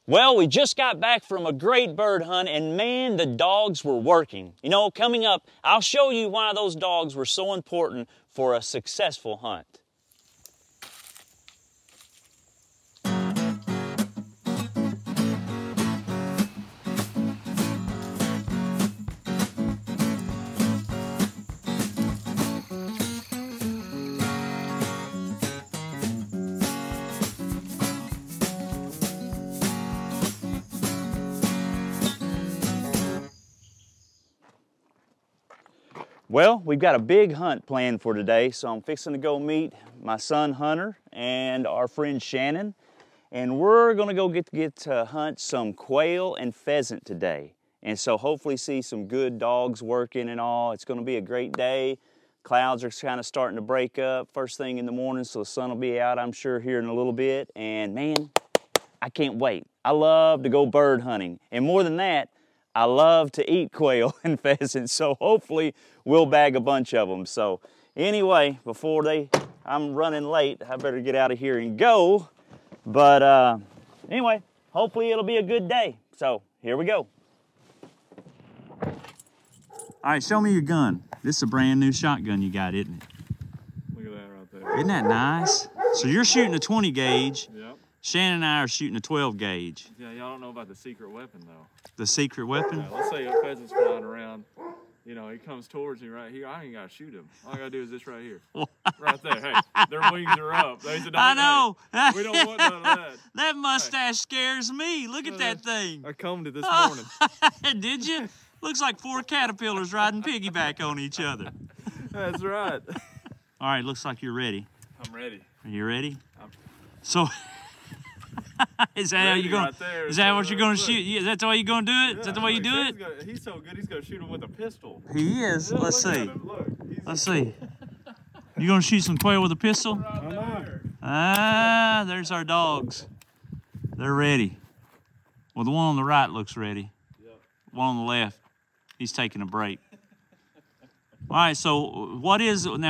Well, we just got back from a great bird hunt, and man, the dogs were working. You know, coming up, I'll show you why those dogs were so important for a successful hunt. Well, we've got a big hunt planned for today, so I'm fixing to go meet my son Hunter and our friend Shannon, and we're gonna go get to hunt some quail and pheasant today. And so hopefully see some good dogs working and all. It's gonna be a great day. Clouds are kind of starting to break up first thing in the morning, so the sun will be out, I'm sure, here in a little bit. And man, I can't wait. I love to go bird hunting, and more than that, I love to eat quail and pheasant, so hopefully we'll bag a bunch of them. So anyway, I'm running late, I better get out of here and go. But anyway, hopefully it'll be a good day. So here we go. All right, show me your gun. This is a brand new shotgun you got, isn't it? Look at that right there. Isn't that nice? So you're shooting a 20 gauge. Yep. Shannon and I are shooting a 12 gauge. Yeah, y'all don't know about the secret weapon though. The secret weapon? Yeah, let's say a pheasant's flying around. You know, he comes towards me right here. I ain't gotta shoot him. All I gotta do is this right here. Right there. Hey, their wings are up. They said, I know. Hey, we don't want none of that. That mustache scares me. Look at that thing. I combed it this morning. Did you? Looks like 4 caterpillars riding piggyback on each other. That's right. All right, looks like you're ready. I'm ready. Are you ready? So, is that how you going? Right is that what you're going to shoot? Is that the way you're going to do it? Yeah, is that the way you do it? He's so good. He's gonna shoot him with a pistol. He is. Yeah, Let's see. Let's see. You going to shoot some quail with a pistol? Right Ah, there's our dogs. They're ready. Well, the one on the right looks ready. Yep. One on the left, he's taking a break. All right, so what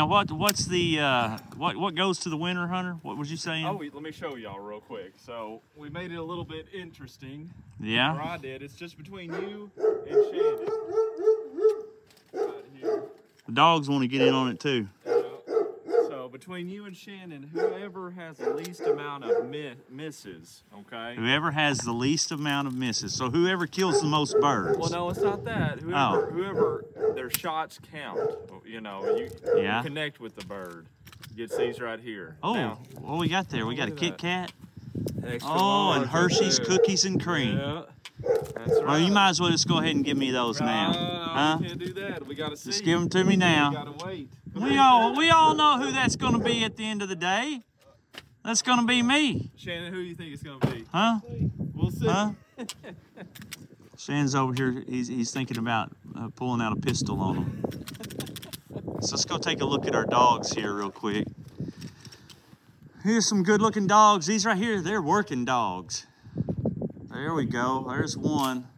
goes to the winner, Hunter? What was you saying? Oh, let me show y'all real quick. So we made it a little bit interesting. Yeah. Or I did. It's just between you and Shannon. Right here. The dogs want to get in on it too. So between you and Shannon, whoever has the least amount of misses, okay? Whoever has the least amount of misses. So whoever kills the most birds. Well, no, it's not that. Whoever their shots count. You know, you connect with the bird. Gets these right here. Oh, now, what we got there? We got a Kit Kat. Extra and Hershey's cookies and cream. Yeah, that's right. Well, you might as well just go ahead and give me those now. Huh? We can't do that. We got to see. Just give them to me now. We got to wait. We all know who that's going to be at the end of the day. That's going to be me. Shannon, who do you think it's going to be? Huh? We'll see. Huh? Shannon's over here. He's thinking about pulling out a pistol on him. So let's go take a look at our dogs here real quick. Here's some good-looking dogs. These right here, they're working dogs. There we go. There's one.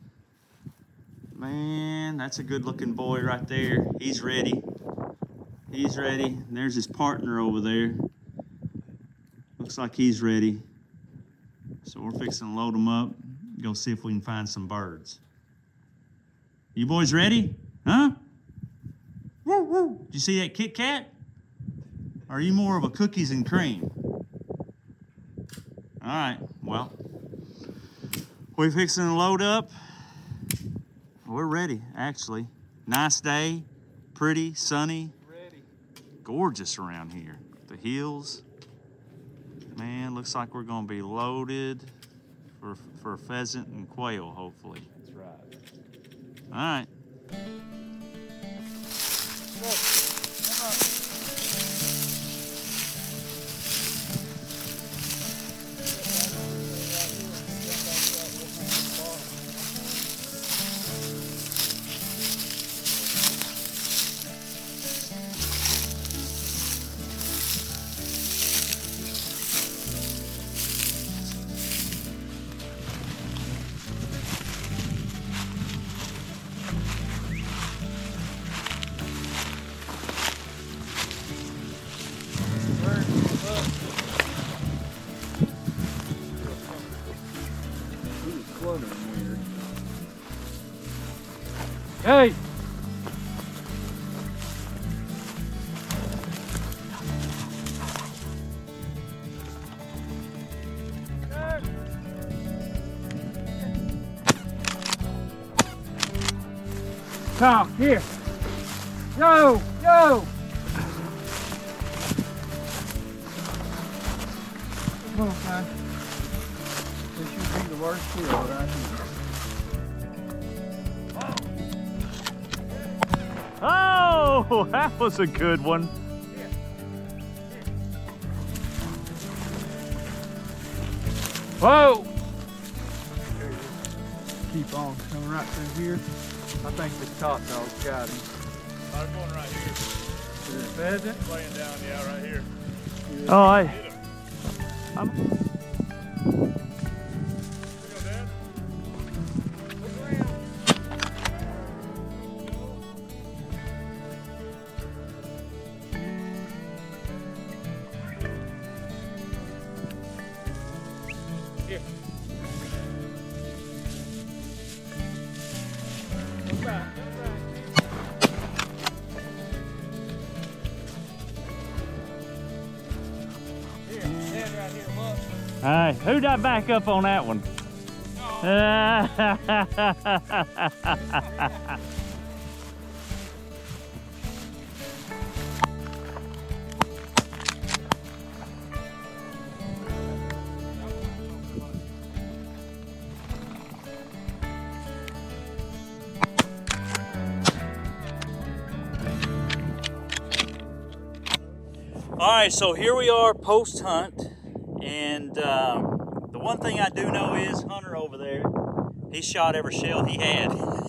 Man, that's a good-looking boy right there. He's ready. He's ready. And there's his partner over there. Looks like he's ready. So we're fixing to load them up. Go see if we can find some birds. You boys ready? Huh? Woo, woo. Did you see that Kit Kat? Or are you more of a cookies and cream? All right, well, we're fixing to load up. We're ready, actually. Nice day, pretty, sunny. Ready. Gorgeous around here. The hills. Man, looks like we're gonna be loaded for pheasant and quail, hopefully. That's right. All right. fluttering weird. Hey! Tom, here. Yo, yo. Come on, guys. This should be the worst kill right here. Oh, that was a good one. Whoa! Keep on coming right through here. I think the top dog's got him. I'm going right here. Is it a pheasant? Laying down, yeah, right here. Oh, I. Hit him. I'm... There you go, Dad. Look around. Here. Look back, look back. Here, stand right here, look. All right, who'd I back up on that one? All right, so here we are post hunt, and the one thing I do know is Hunter over there, he shot every shell he had.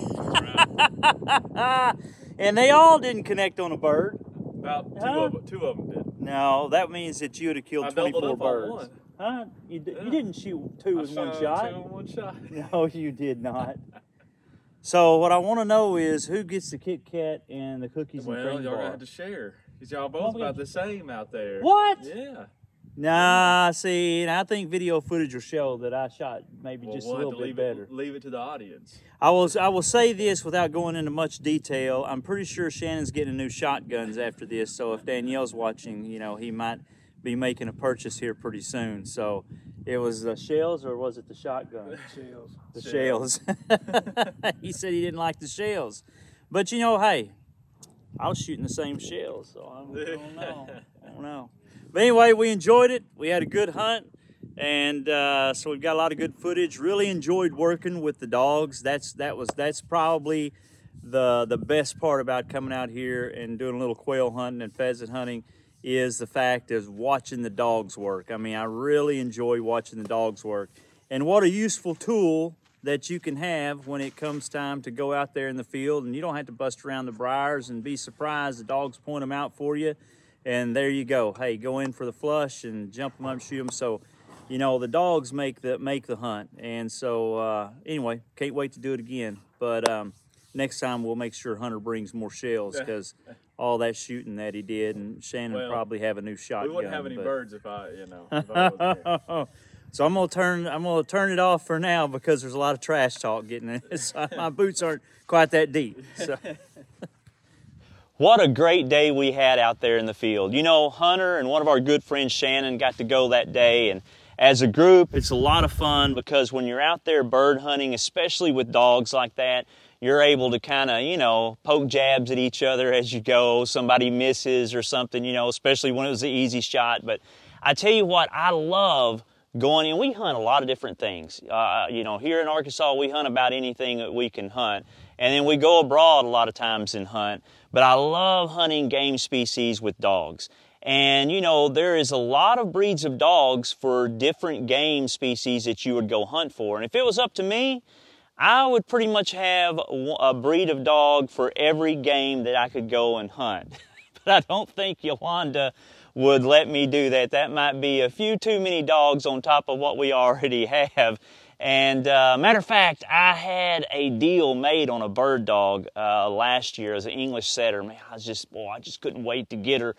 And they all didn't connect on a bird. About two of them did. No, that means that you would have killed I doubled 24 up on birds. one. Huh? You Yeah. didn't shoot two I in one shot shot? two in one shot. No, you did not. So what I want to know is who gets the Kit Kat and the cookies and Well, cream y'all gonna bar? have to share. Because y'all Well, both about the same out there. What? Yeah. Nah, see, and I think video footage will show that I shot maybe Well, just a we'll have little to bit better. leave it to the audience. I will say this without going into much detail. I'm pretty sure Shannon's getting new shotguns after this. So if Danielle's watching, you know, he might be making a purchase here pretty soon. So it was the shells or was it the shotgun? Shells. The shells. He said he didn't like the shells. But you know, hey, I was shooting the same shells, so I don't know. I don't know. But anyway, we enjoyed it. We had a good hunt. And so we've got a lot of good footage. Really enjoyed working with the dogs. That's probably the best part about coming out here and doing a little quail hunting and pheasant hunting is the fact of watching the dogs work. I mean, I really enjoy watching the dogs work. And what a useful tool that you can have when it comes time to go out there in the field, and you don't have to bust around the briars and be surprised the dogs point them out for you. And there you go. Hey, go in for the flush and jump them up, shoot them. So, you know, the dogs make the hunt. And so, anyway, can't wait to do it again. But next time we'll make sure Hunter brings more shells because all that shooting that he did, and Shannon Well, probably have a new shotgun. We wouldn't have any but- birds if I wasn't here. So I'm gonna turn it off for now because there's a lot of trash talk getting in. So my boots aren't quite that deep. So. What a great day we had out there in the field. You know, Hunter and one of our good friends, Shannon, got to go that day. And as a group, it's a lot of fun because when you're out there bird hunting, especially with dogs like that, you're able to kind of, you know, poke jabs at each other as you go. Somebody misses or something, you know, especially when it was an easy shot. But I tell you what, I love going in. We hunt a lot of different things. You know, here in Arkansas, we hunt about anything that we can hunt. And then we go abroad a lot of times and hunt. But I love hunting game species with dogs. And, you know, there is a lot of breeds of dogs for different game species that you would go hunt for. And if it was up to me, I would pretty much have a breed of dog for every game that I could go and hunt. But I don't think Yolanda would let me do that. That might be a few too many dogs on top of what we already have. And matter of fact, I had a deal made on a bird dog last year as an English setter. Man, I just couldn't wait to get her.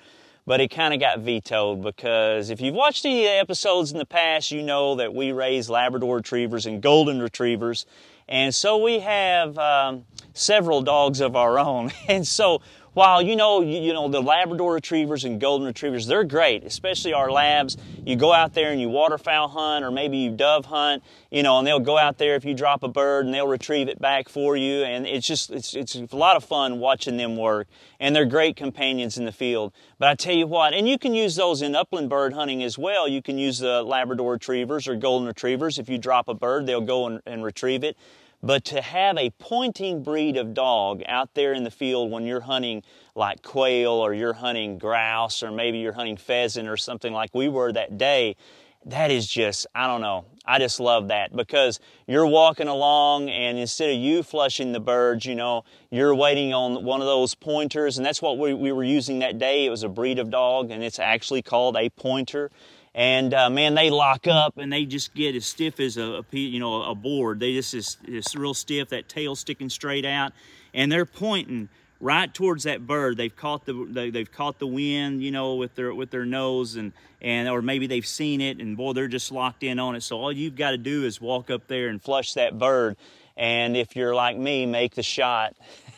but it kind of got vetoed because if you've watched any of the episodes in the past, you know that we raise Labrador Retrievers and Golden Retrievers. And so we have several dogs of our own. And so while you know the Labrador Retrievers and Golden Retrievers, they're great, especially our Labs. You go out there and you waterfowl hunt or maybe you dove hunt, and they'll go out there if you drop a bird and they'll retrieve it back for you. And it's a lot of fun watching them work. And they're great companions in the field. But I tell you what, and you can use those in upland bird hunting as well. You can use the Labrador Retrievers or Golden Retrievers. If you drop a bird, they'll go and retrieve it. But to have a pointing breed of dog out there in the field when you're hunting like quail or you're hunting grouse or maybe you're hunting pheasant or something like we were that day, that is just, I don't know, I just love that because you're walking along and instead of you flushing the birds, you're waiting on one of those pointers, and that's what we were using that day. It was a breed of dog and it's actually called a pointer. And man, they lock up and they just get as stiff as a board. They just is real stiff, that tail sticking straight out, and they're pointing right towards that bird. They've caught the wind, with their nose, and or maybe they've seen it, and boy, they're just locked in on it. So all you've got to do is walk up there and flush that bird. And if you're like me, make the shot.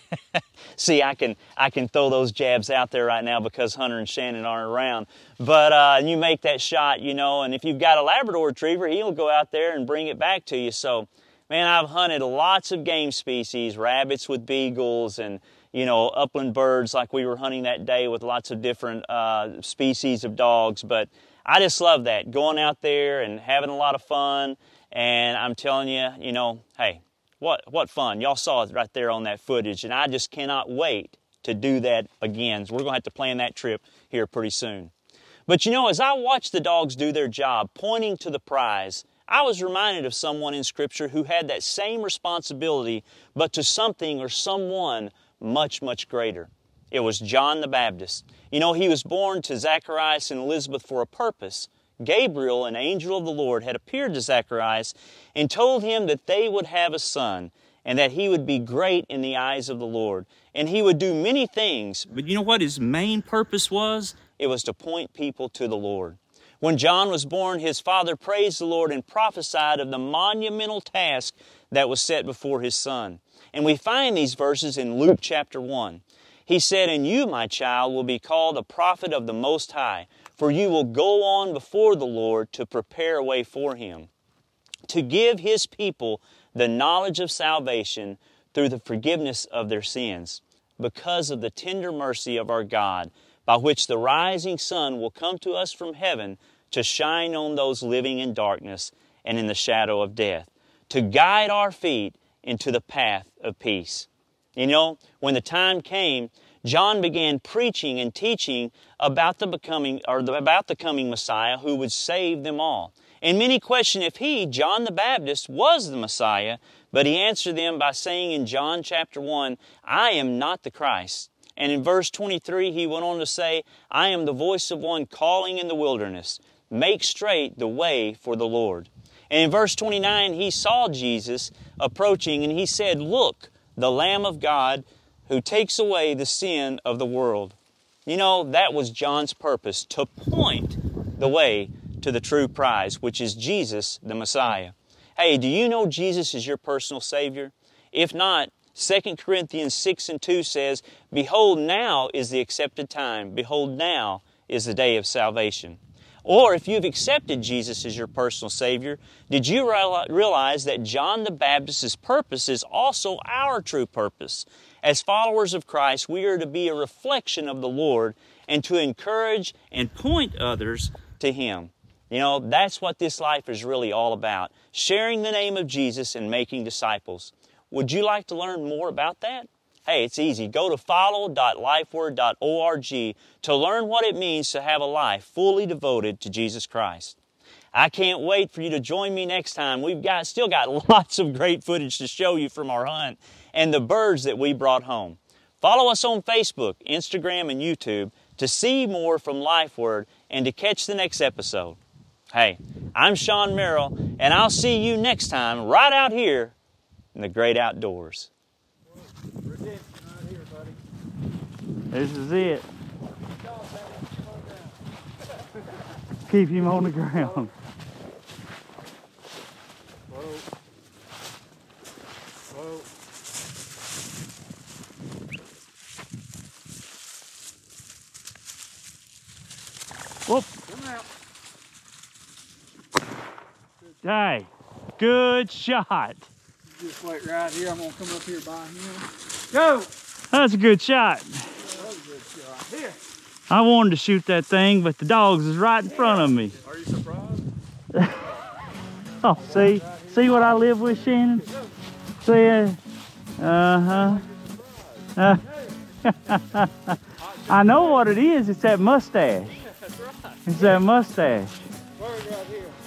See, I can throw those jabs out there right now because Hunter and Shannon aren't around. But you make that shot, and if you've got a Labrador Retriever, he'll go out there and bring it back to you. So, man, I've hunted lots of game species, rabbits with beagles, and upland birds like we were hunting that day with lots of different species of dogs. But I just love that, going out there and having a lot of fun. And I'm telling you, hey, what fun. Y'all saw it right there on that footage, and I just cannot wait to do that again. So we're going to have to plan that trip here pretty soon. But as I watched the dogs do their job, pointing to the prize, I was reminded of someone in Scripture who had that same responsibility, but to something or someone much, much greater. It was John the Baptist. He was born to Zacharias and Elizabeth for a purpose. Gabriel, an angel of the Lord, had appeared to Zacharias and told him that they would have a son and that he would be great in the eyes of the Lord. And he would do many things. But you know what his main purpose was? It was to point people to the Lord. When John was born, his father praised the Lord and prophesied of the monumental task that was set before his son. And we find these verses in Luke chapter 1. He said, "And you, my child, will be called a prophet of the Most High, for you will go on before the Lord to prepare a way for Him, to give His people the knowledge of salvation through the forgiveness of their sins, because of the tender mercy of our God, by which the rising sun will come to us from heaven to shine on those living in darkness and in the shadow of death, to guide our feet into the path of peace." When the time came, John began preaching and teaching about the coming Messiah who would save them all. And many question if he, John the Baptist, was the Messiah, but he answered them by saying in John chapter 1, "I am not the Christ." And in verse 23, he went on to say, "I am the voice of one calling in the wilderness, make straight the way for the Lord." And in verse 29, he saw Jesus approaching, and he said, "Look, the Lamb of God who takes away the sin of the world." That was John's purpose, to point the way to the true prize, which is Jesus, the Messiah. Hey, do you know Jesus is your personal Savior? If not, 2 Corinthians 6:2 says, "Behold, now is the accepted time. Behold, now is the day of salvation." Or if you've accepted Jesus as your personal Savior, did you realize that John the Baptist's purpose is also our true purpose? As followers of Christ, we are to be a reflection of the Lord and to encourage and point others to Him. That's what this life is really all about, sharing the name of Jesus and making disciples. Would you like to learn more about that? Hey, it's easy. Go to follow.lifeword.org to learn what it means to have a life fully devoted to Jesus Christ. I can't wait for you to join me next time. We've still got lots of great footage to show you from our hunt and the birds that we brought home. Follow us on Facebook, Instagram, and YouTube to see more from LifeWord and to catch the next episode. Hey, I'm Sean Merrill, and I'll see you next time right out here in the great outdoors. Redemption right here, buddy. This is it. Keep him on the ground. Whoa. Whoa. Whoop. Come out. Hey, good shot. Just wait right here. I'm gonna come up here by him. Go! That's a good shot. That was a good shot. Here. I wanted to shoot that thing, but the dogs is right in front of me. Are you surprised? Oh, see what I live with, Shannon? See it? Uh-huh. I know what it is. It's that mustache. That's right. It's that mustache. Word right here.